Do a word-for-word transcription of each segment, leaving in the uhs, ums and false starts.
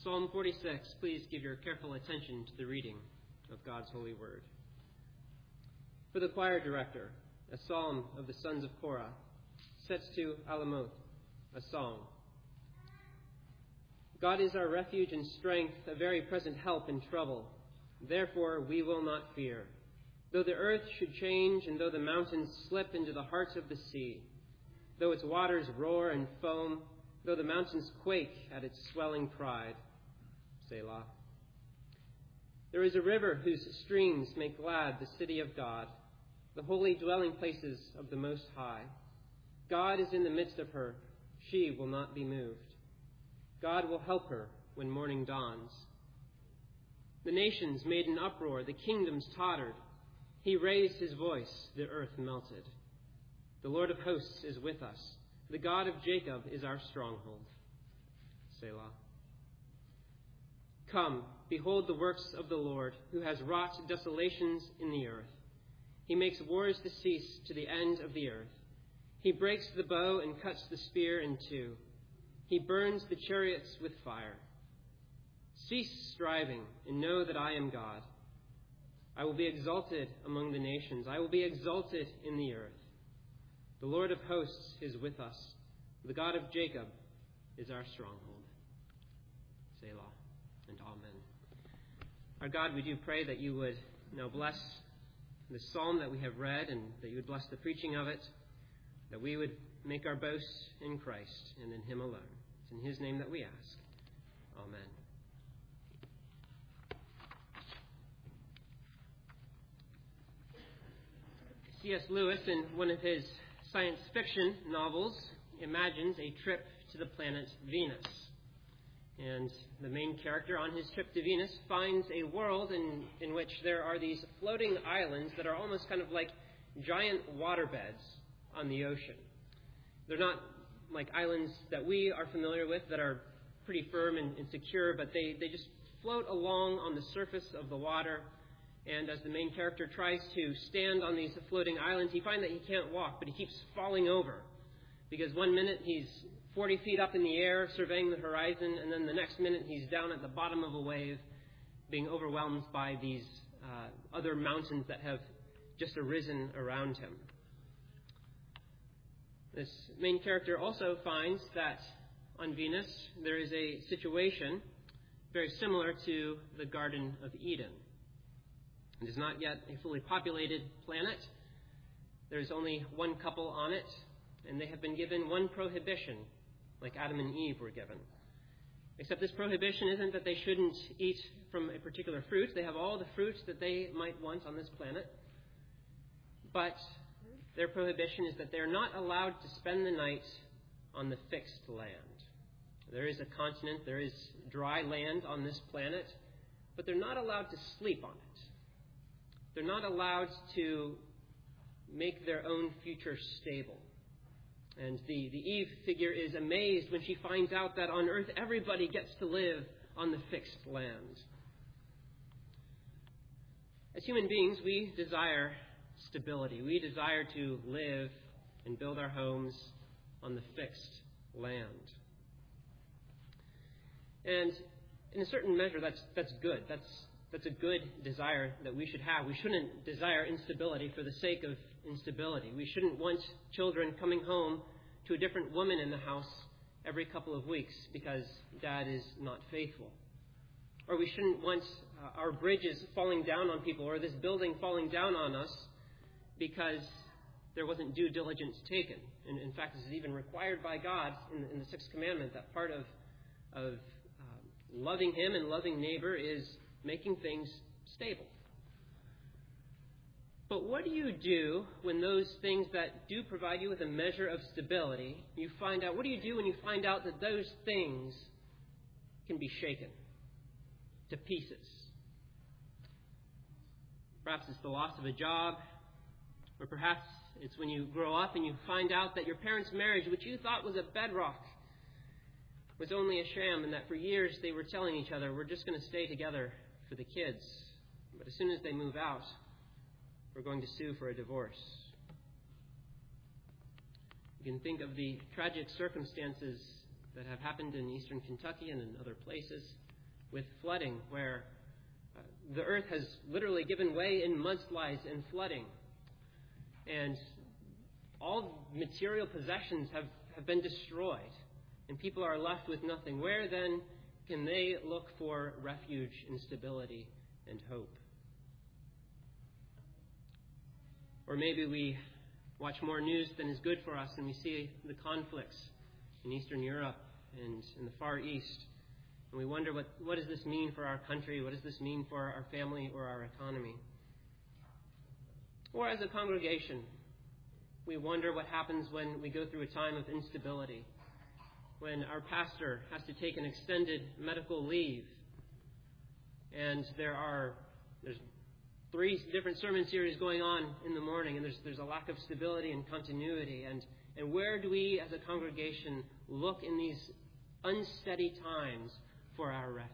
Psalm forty-six, please give your careful attention to the reading of God's holy word. For the choir director, a psalm of the sons of Korah, sets to Alamoth, a song. God is our refuge and strength, a very present help in trouble. Therefore we will not fear. Though the earth should change, and though the mountains slip into the heart of the sea, though its waters roar and foam, though the mountains quake at its swelling pride. Selah. There is a river whose streams make glad the city of God, the holy dwelling places of the Most High. God is in the midst of her. She will not be moved. God will help her when morning dawns. The nations made an uproar. The kingdoms tottered. He raised his voice. The earth melted. The Lord of hosts is with us. The God of Jacob is our stronghold. Selah. Come, behold the works of the Lord, who has wrought desolations in the earth. He makes wars to cease to the end of the earth. He breaks the bow and cuts the spear in two. He burns the chariots with fire. Cease striving and know that I am God. I will be exalted among the nations. I will be exalted in the earth. The Lord of hosts is with us. The God of Jacob is our stronghold. Selah and Amen. Our God, we do pray that you would now bless the psalm that we have read, and that you would bless the preaching of it, that we would make our boast in Christ and in him alone. It's in his name that we ask. Amen. C S Lewis, in one of his science fiction novels, imagines a trip to the planet Venus. And the main character on his trip to Venus finds a world in, in which there are these floating islands that are almost kind of like giant waterbeds on the ocean. They're not like islands that we are familiar with that are pretty firm and, and secure, but they, they just float along on the surface of the water. And as the main character tries to stand on these floating islands, he finds that he can't walk, but he keeps falling over. Because one minute he's forty feet up in the air surveying the horizon, and then the next minute he's down at the bottom of a wave being overwhelmed by these uh, other mountains that have just arisen around him. This main character also finds that on Venus there is a situation very similar to the Garden of Eden. It is not yet a fully populated planet. There is only one couple on it, and they have been given one prohibition, like Adam and Eve were given. Except this prohibition isn't that they shouldn't eat from a particular fruit. They have all the fruits that they might want on this planet. But their prohibition is that they're not allowed to spend the night on the fixed land. There is a continent, there is dry land on this planet, but they're not allowed to sleep on it. They're not allowed to make their own future stable. And the, the Eve figure is amazed when she finds out that on earth everybody gets to live on the fixed land. As human beings, we desire stability. We desire to live and build our homes on the fixed land. And in a certain measure, that's that's good. That's that's a good desire that we should have. We shouldn't desire instability for the sake of instability. We shouldn't want children coming home to a different woman in the house every couple of weeks because dad is not faithful. Or we shouldn't want uh, our bridges falling down on people or this building falling down on us because there wasn't due diligence taken. And in fact, this is even required by God in, in the Sixth Commandment, that part of, of uh, loving him and loving neighbor is making things stable. But what do you do when those things that do provide you with a measure of stability, you find out, what do you do when you find out that those things can be shaken to pieces? Perhaps it's the loss of a job, or perhaps it's when you grow up and you find out that your parents' marriage, which you thought was a bedrock, was only a sham, and that for years they were telling each other, we're just going to stay together for the kids. But as soon as they move out, we're going to sue for a divorce. You can think of the tragic circumstances that have happened in eastern Kentucky and in other places with flooding, where uh, the earth has literally given way in mudslides and flooding. And all material possessions have, have been destroyed, and people are left with nothing. Where then can they look for refuge and stability and hope? Or maybe we watch more news than is good for us, and we see the conflicts in Eastern Europe and in the Far East. And we wonder, what, what does this mean for our country? What does this mean for our family or our economy? Or as a congregation, we wonder what happens when we go through a time of instability, when our pastor has to take an extended medical leave, and there are there's three different sermon series going on in the morning, and there's there's a lack of stability and continuity. And, and where do we as a congregation look in these unsteady times for our refuge?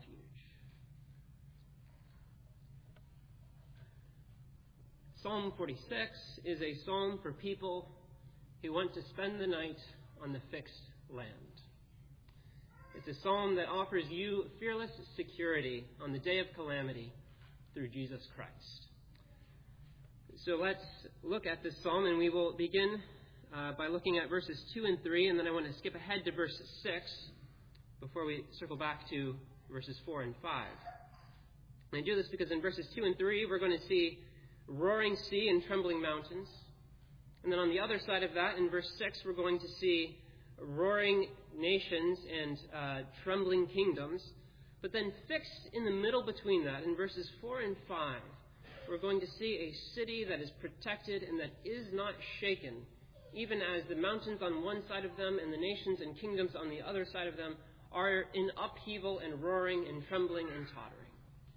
Psalm forty-six is a psalm for people who want to spend the night on the fixed land. It's a psalm that offers you fearless security on the day of calamity through Jesus Christ. So let's look at this psalm, and we will begin uh, by looking at verses two and three, and then I want to skip ahead to verse six before we circle back to verses four and five. And I do this because in verses two and three, we're going to see roaring sea and trembling mountains. And then on the other side of that, in verse six, we're going to see roaring nations and uh, trembling kingdoms. But then fixed in the middle between that, in verses four and five, we're going to see a city that is protected and that is not shaken, even as the mountains on one side of them and the nations and kingdoms on the other side of them are in upheaval and roaring and trembling and tottering.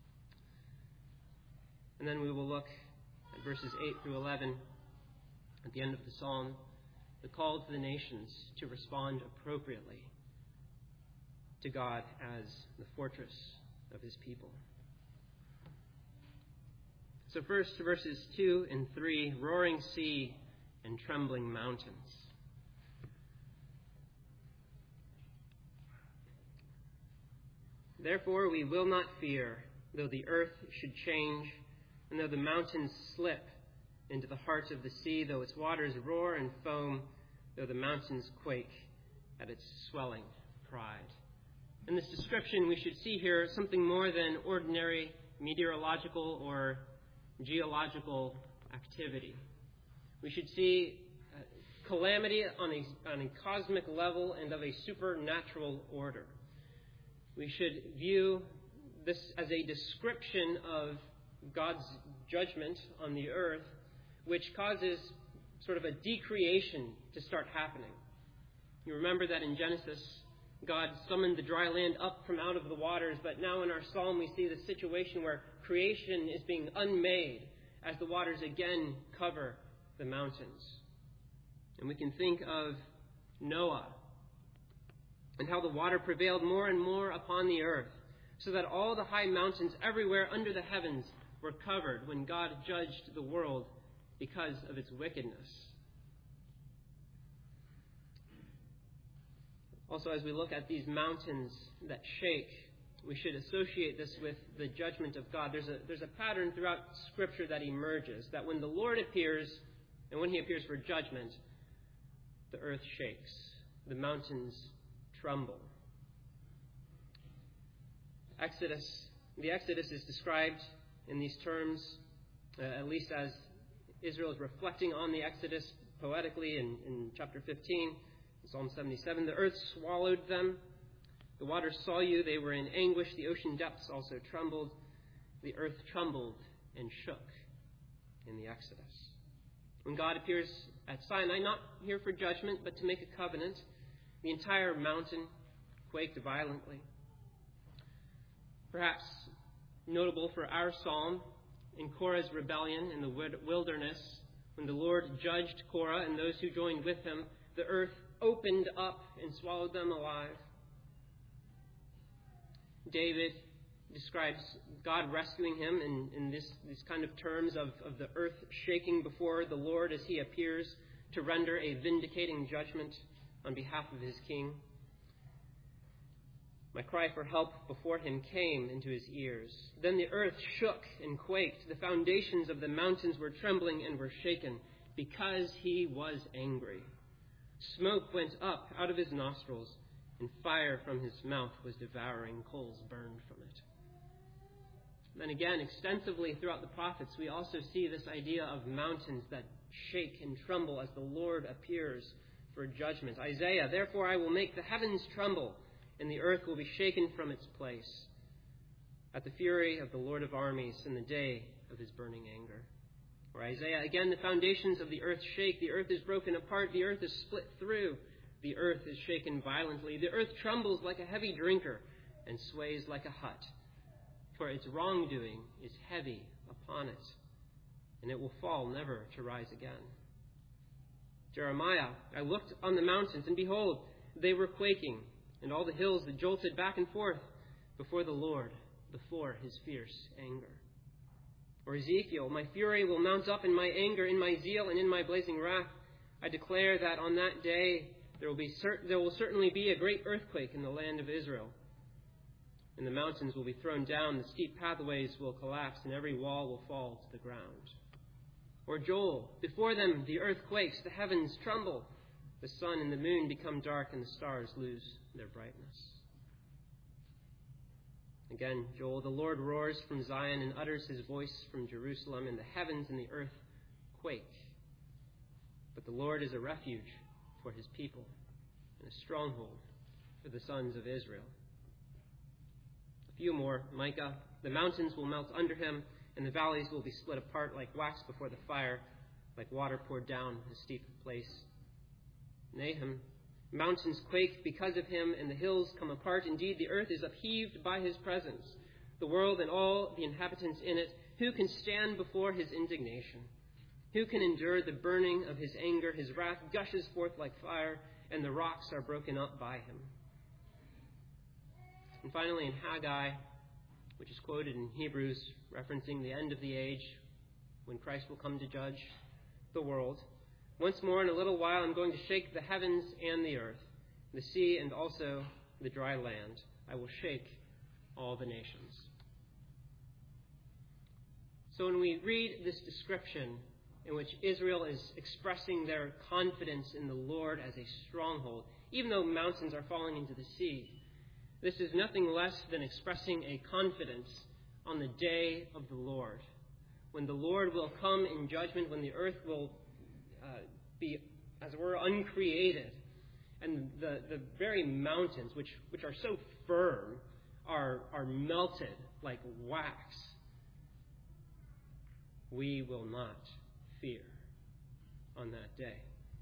And then we will look at verses eight through eleven at the end of the psalm, the call to the nations to respond appropriately to God as the fortress of his people. So first, verses two and three, roaring sea and trembling mountains. Therefore we will not fear, though the earth should change, and though the mountains slip into the heart of the sea, though its waters roar and foam, though the mountains quake at its swelling pride. In this description, we should see here something more than ordinary meteorological or geological activity. We should see uh, calamity on a, on a cosmic level and of a supernatural order. We should view this as a description of God's judgment on the earth, which causes sort of a decreation to start happening. You remember that in Genesis, God summoned the dry land up from out of the waters, but now in our psalm we see the situation where creation is being unmade as the waters again cover the mountains. And we can think of Noah and how the water prevailed more and more upon the earth, so that all the high mountains everywhere under the heavens were covered when God judged the world because of its wickedness. Also, as we look at these mountains that shake, we should associate this with the judgment of God. There's a, there's a pattern throughout Scripture that emerges, that when the Lord appears, and when he appears for judgment, the earth shakes, the mountains tremble. Exodus, the Exodus is described in these terms, uh, at least as Israel is reflecting on the Exodus poetically in, in chapter fifteen, Psalm seventy-seven. The earth swallowed them. The waters saw you. They were in anguish. The ocean depths also trembled. The earth trembled and shook in the Exodus. When God appears at Sinai, not here for judgment, but to make a covenant, the entire mountain quaked violently. Perhaps notable for our psalm, in Korah's rebellion in the wilderness, when the Lord judged Korah and those who joined with him, the earth opened up and swallowed them alive. David describes God rescuing him in, in this, these kind of terms of, of the earth shaking before the Lord as he appears to render a vindicating judgment on behalf of his king. My cry for help before him came into his ears. Then the earth shook and quaked. The foundations of the mountains were trembling and were shaken, because he was angry. Smoke went up out of his nostrils, and fire from his mouth was devouring. Coals burned from it. Then again, extensively throughout the prophets, we also see this idea of mountains that shake and tremble as the Lord appears for judgment. Isaiah, therefore I will make the heavens tremble, and the earth will be shaken from its place at the fury of the Lord of armies in the day of his burning anger. Or Isaiah, again, the foundations of the earth shake. The earth is broken apart. The earth is split through. The earth is shaken violently. The earth trembles like a heavy drinker and sways like a hut. For its wrongdoing is heavy upon it, and it will fall never to rise again. Jeremiah, I looked on the mountains, and behold, they were quaking, and all the hills that jolted back and forth before the Lord, before his fierce anger. Or Ezekiel, my fury will mount up in my anger, in my zeal, and in my blazing wrath. I declare that on that day there will be cert- there will certainly be a great earthquake in the land of Israel. And the mountains will be thrown down, the steep pathways will collapse, and every wall will fall to the ground. Or Joel, before them the earth quakes, the heavens tremble, the sun and the moon become dark, and the stars lose their brightness. Again, Joel, the Lord roars from Zion and utters his voice from Jerusalem, and the heavens and the earth quake. But the Lord is a refuge for his people and a stronghold for the sons of Israel. A few more. Micah, the mountains will melt under him, and the valleys will be split apart like wax before the fire, like water poured down a steep place. Nahum, mountains quake because of him, and the hills come apart. Indeed, the earth is upheaved by his presence, the world and all the inhabitants in it. Who can stand before his indignation? Who can endure the burning of his anger? His wrath gushes forth like fire, and the rocks are broken up by him. And finally, in Haggai, which is quoted in Hebrews, referencing the end of the age, when Christ will come to judge the world, once more in a little while I'm going to shake the heavens and the earth, the sea and also the dry land. I will shake all the nations. So when we read this description in which Israel is expressing their confidence in the Lord as a stronghold, even though mountains are falling into the sea, this is nothing less than expressing a confidence on the day of the Lord, when the Lord will come in judgment, when the earth will uh, be, as it were, uncreated, and the, the very mountains, which, which are so firm, are, are melted like wax. We will not fear on that day.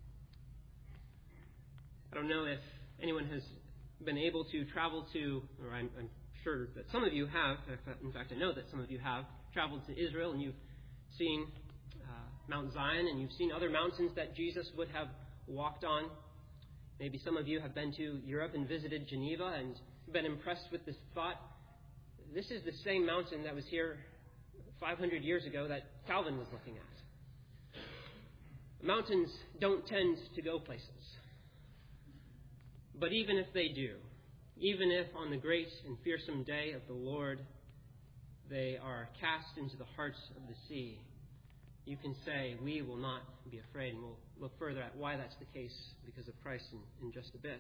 I don't know if anyone has been able to travel to, or I'm, I'm sure that some of you have, in fact I know that some of you have traveled to Israel, and you've seen uh, Mount Zion, and you've seen other mountains that Jesus would have walked on. Maybe some of you have been to Europe and visited Geneva and been impressed with this thought. This is the same mountain that was here five hundred years ago that Calvin was looking at. Mountains don't tend to go places. But even if they do, even if on the great and fearsome day of the Lord they are cast into the hearts of the sea, you can say, we will not be afraid. And we'll look further at why that's the case because of Christ in, in just a bit.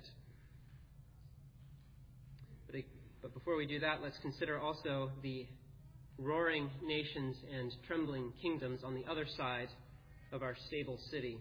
But, but before we do that, let's consider also the roaring nations and trembling kingdoms on the other side of our stable city.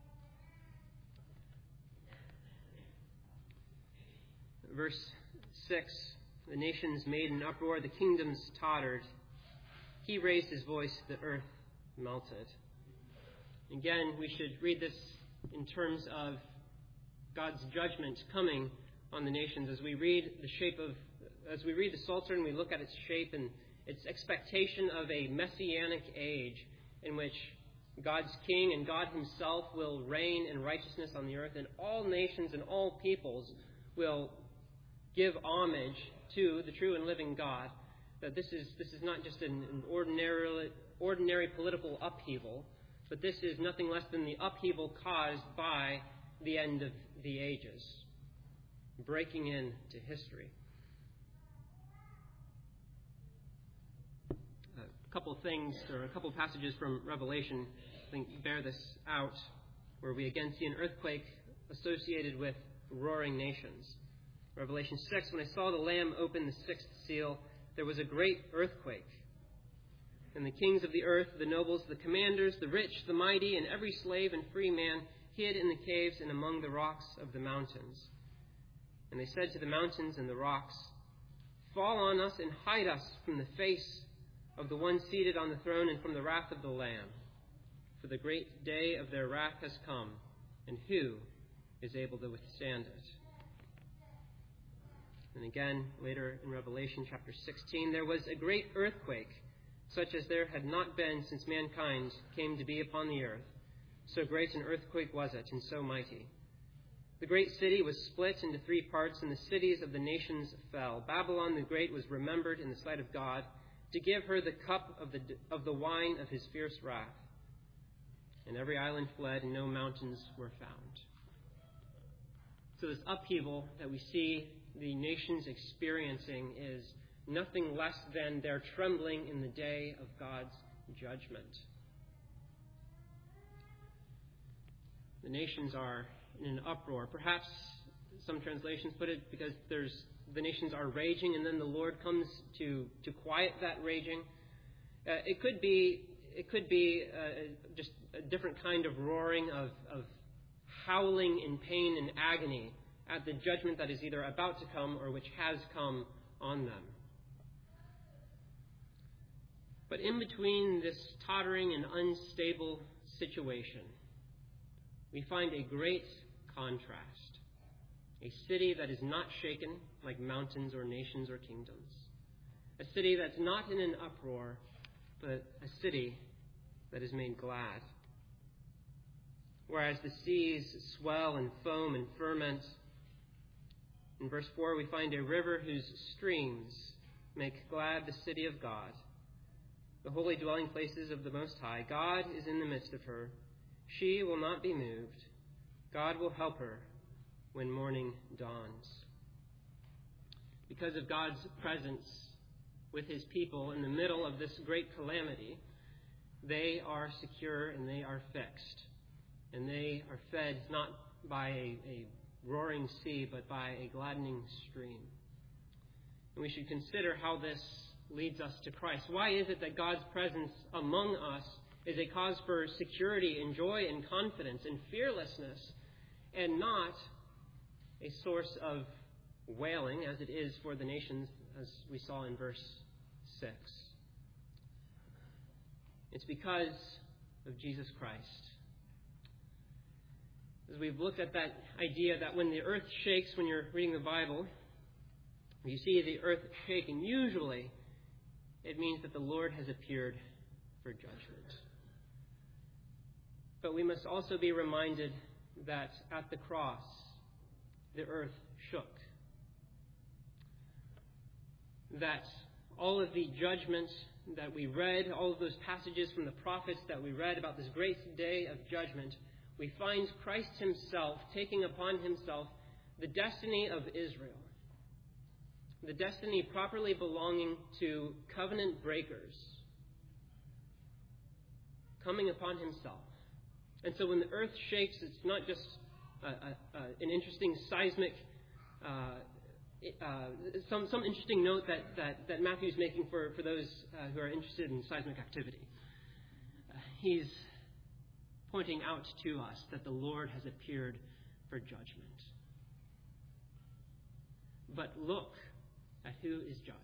Verse six, the nations made an uproar, the kingdoms tottered. He raised his voice, the earth melted. Again, we should read this in terms of God's judgment coming on the nations. As we read the shape of, as we read the Psalter and we look at its shape and its expectation of a messianic age in which God's king and God himself will reign in righteousness on the earth, and all nations and all peoples will give homage to the true and living God. That this is this is not just an, an ordinary ordinary political upheaval, but this is nothing less than the upheaval caused by the end of the ages, breaking into history. couple things, or a couple passages from Revelation, I think, bear this out, where we again see an earthquake associated with roaring nations. Revelation six, when I saw the Lamb open the sixth seal, there was a great earthquake. And the kings of the earth, the nobles, the commanders, the rich, the mighty, and every slave and free man hid in the caves and among the rocks of the mountains. And they said to the mountains and the rocks, "Fall on us and hide us from the face of the one seated on the throne and from the wrath of the Lamb. For the great day of their wrath has come, and who is able to withstand it?" And again, later in Revelation chapter sixteen, there was a great earthquake, such as there had not been since mankind came to be upon the earth. So great an earthquake was it, and so mighty. The great city was split into three parts, and the cities of the nations fell. Babylon the Great was remembered in the sight of God, to give her the cup of the of the wine of his fierce wrath. And every island fled, and no mountains were found. So this upheaval that we see the nations experiencing is nothing less than their trembling in the day of God's judgment. The nations are in an uproar. Perhaps some translations put it because there's the nations are raging, and then the Lord comes to, to quiet that raging. Uh, it could be it could be uh, just a different kind of roaring of, of howling in pain and agony at the judgment that is either about to come or which has come on them. But in between this tottering and unstable situation, we find a great contrast. A city that is not shaken like mountains or nations or kingdoms. A city that's not in an uproar, but a city that is made glad. Whereas the seas swell and foam and ferment, in verse four we find a river whose streams make glad the city of God, the holy dwelling places of the Most High. God is in the midst of her. She will not be moved. God will help her when morning dawns. Because of God's presence with his people in the middle of this great calamity, they are secure and they are fixed. And they are fed not by a, a roaring sea, but by a gladdening stream. And we should consider how this leads us to Christ. Why is it that God's presence among us is a cause for security and joy and confidence and fearlessness, and not a source of wailing, as it is for the nations, as we saw in verse six? It's because of Jesus Christ. As we've looked at that idea that when the earth shakes, when you're reading the Bible, you see the earth shaking, usually it means that the Lord has appeared for judgment. But we must also be reminded that at the cross, the earth shook. That all of the judgments that we read, all of those passages from the prophets that we read about this great day of judgment, we find Christ himself taking upon himself the destiny of Israel. The destiny properly belonging to covenant breakers, coming upon himself. And so when the earth shakes, it's not just a, a, a, an interesting seismic, uh, uh, some some interesting note that, that, that Matthew's making for, for those uh, who are interested in seismic activity. Uh, he's pointing out to us that the Lord has appeared for judgment. But look at who is judged.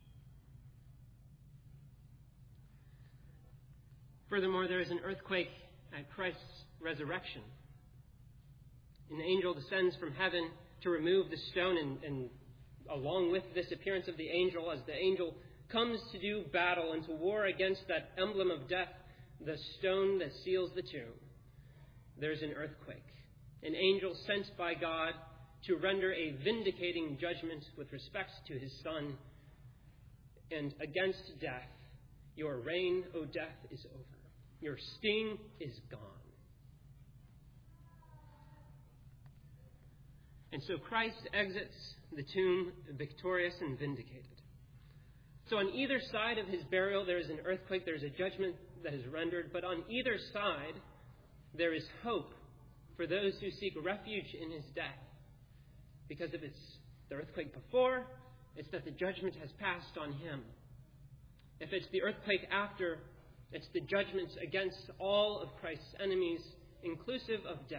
Furthermore, there is an earthquake at Christ's resurrection. An angel descends from heaven to remove the stone, and, and along with this appearance of the angel, as the angel comes to do battle and to war against that emblem of death, the stone that seals the tomb, there's an earthquake. An angel sent by God to render a vindicating judgment with respect to his Son, and against death. Your reign, O death, is over. Your sting is gone. And so Christ exits the tomb victorious and vindicated. So on either side of his burial, there is an earthquake, there is a judgment that is rendered. But on either side, there is hope for those who seek refuge in his death. Because if it's the earthquake before, it's that the judgment has passed on him. If it's the earthquake after, it's the judgment against all of Christ's enemies, inclusive of death.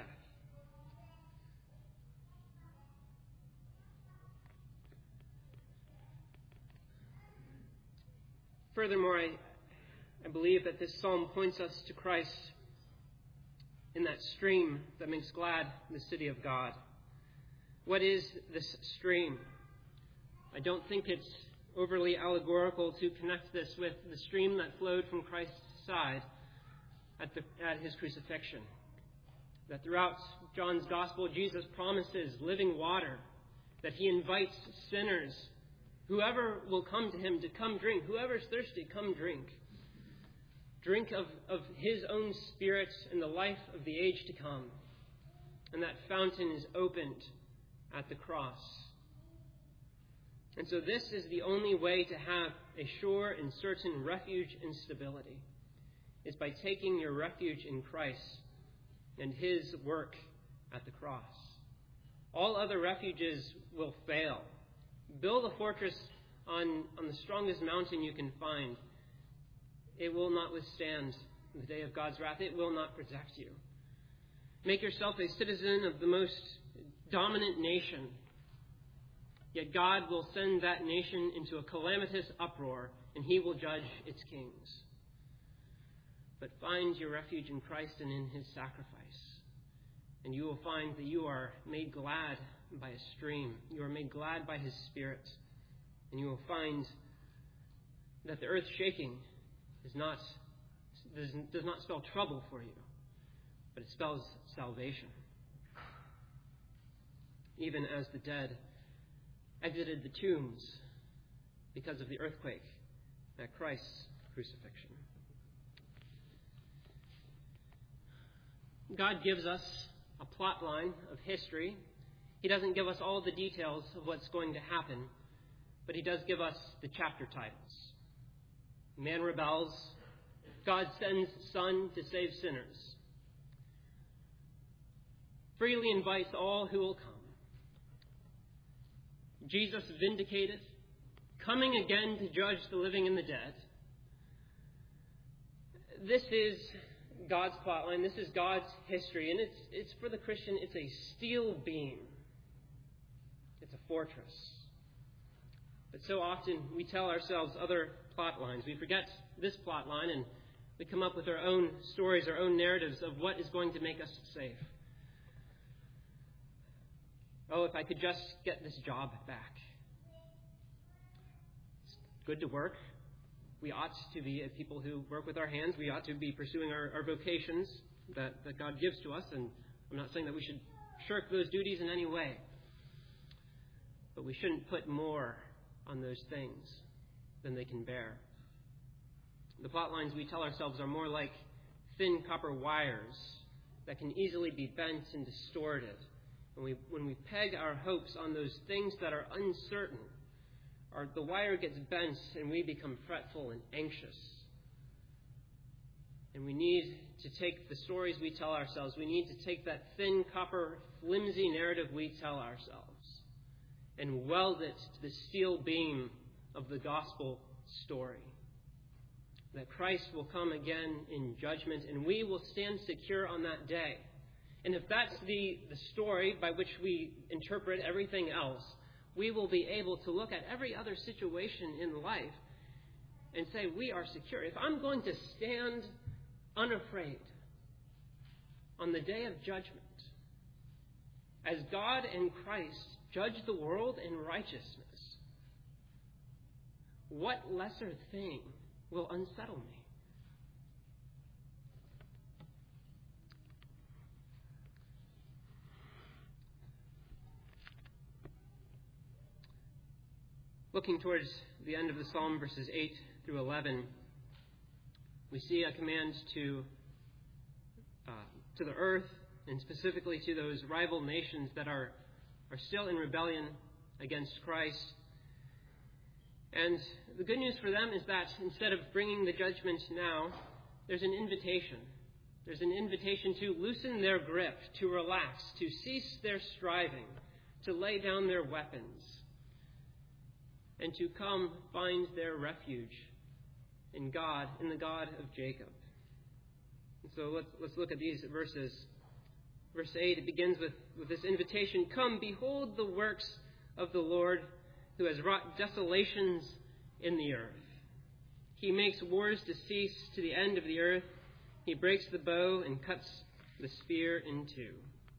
Furthermore, I, I believe that this psalm points us to Christ in that stream that makes glad the city of God. What is this stream? I don't think it's overly allegorical to connect this with the stream that flowed from Christ's side at, the, at his crucifixion. That throughout John's Gospel, Jesus promises living water, that he invites sinners, whoever will come to him, to come drink. Whoever's thirsty, come drink. Drink of, of his own Spirit and the life of the age to come. And that fountain is opened at the cross. And so this is the only way to have a sure and certain refuge and stability, is by taking your refuge in Christ and his work at the cross. All other refuges will fail. Build a fortress on, on the strongest mountain you can find. It will not withstand the day of God's wrath. It will not protect you. Make yourself a citizen of the most dominant nation. Yet God will send that nation into a calamitous uproar, and he will judge its kings. But find your refuge in Christ and in his sacrifice, and you will find that you are made glad by a stream. You are made glad by his Spirit, and you will find that the earth shaking is not does, does not spell trouble for you, but it spells salvation. Even as the dead exited the tombs because of the earthquake at Christ's crucifixion. God gives us a plot line of history. He doesn't give us all the details of what's going to happen, but he does give us the chapter titles. Man rebels. God sends Son to save sinners. Freely invites all who will come. Jesus vindicated, coming again to judge the living and the dead. This is God's plotline. This is God's history. And it's, it's for the Christian, it's a steel beam. It's a fortress. But so often we tell ourselves other plot lines. We forget this plot line and we come up with our own stories, our own narratives of what is going to make us safe. Oh, if I could just get this job back. It's good to work. We ought to be people who work with our hands. We ought to be pursuing our, our vocations that, that God gives to us. And I'm not saying that we should shirk those duties in any way. But we shouldn't put more on those things than they can bear. The plot lines we tell ourselves are more like thin copper wires that can easily be bent and distorted. When we, when we peg our hopes on those things that are uncertain, our, the wire gets bent and we become fretful and anxious. And we need to take the stories we tell ourselves, we need to take that thin copper, flimsy narrative we tell ourselves and weld it to the steel beam of the gospel story. That Christ will come again in judgment and we will stand secure on that day. And if that's the, the story by which we interpret everything else, we will be able to look at every other situation in life and say, we are secure. If I'm going to stand unafraid on the day of judgment, as God and Christ judge the world in righteousness, what lesser thing will unsettle me? Looking towards the end of the psalm, verses eight through eleven, we see a command to uh, to the earth, and specifically to those rival nations that are, are still in rebellion against Christ. And the good news for them is that instead of bringing the judgment now, there's an invitation. There's an invitation to loosen their grip, to relax, to cease their striving, to lay down their weapons, and to come find their refuge in God, in the God of Jacob. And so let's let's look at these verses. Verse eight, it begins with, with this invitation. Come, behold the works of the Lord, who has wrought desolations in the earth. He makes wars to cease to the end of the earth. He breaks the bow and cuts the spear in two.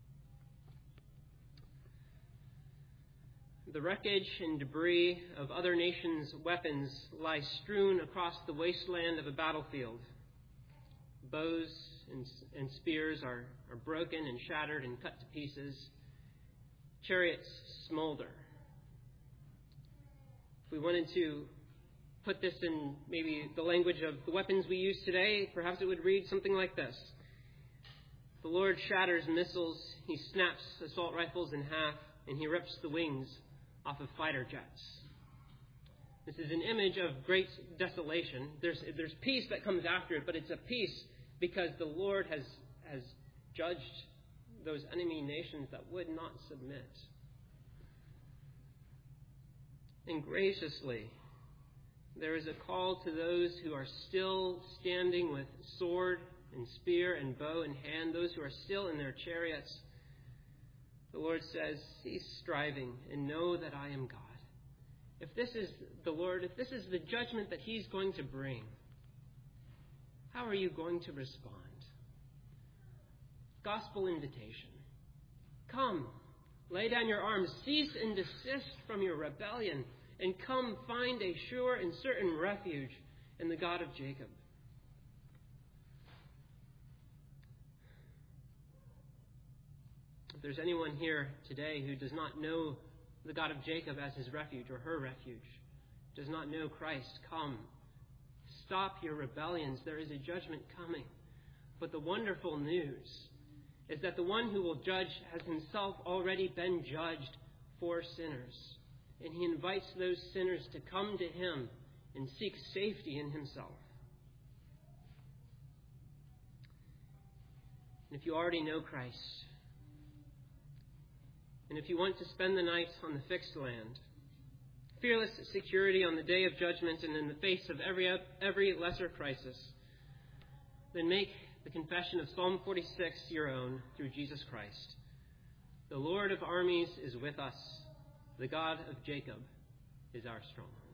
The wreckage and debris of other nations' weapons lie strewn across the wasteland of a battlefield. Bows and, and spears are, are broken and shattered and cut to pieces. Chariots smolder. If we wanted to put this in maybe the language of the weapons we use today, perhaps it would read something like this. The Lord shatters missiles, he snaps assault rifles in half, and he rips the wings off of fighter jets. This is an image of great desolation. There's, there's peace that comes after it, but it's a peace because the Lord has, has judged those enemy nations that would not submit. And graciously, there is a call to those who are still standing with sword and spear and bow in hand, those who are still in their chariots. The Lord says, cease striving and know that I am God. If this is the Lord, if this is the judgment that he's going to bring, how are you going to respond? Gospel invitation. Come, lay down your arms, cease and desist from your rebellion, and come find a sure and certain refuge in the God of Jacob. If there's anyone here today who does not know the God of Jacob as his refuge or her refuge, does not know Christ, come. Stop your rebellions. There is a judgment coming. But the wonderful news is that the one who will judge has himself already been judged for sinners. And he invites those sinners to come to him and seek safety in himself. And if you already know Christ, and if you want to spend the night on the fixed land, fearless security on the day of judgment and in the face of every every lesser crisis, then make the confession of Psalm forty-six your own through Jesus Christ. The Lord of armies is with us. The God of Jacob is our stronghold.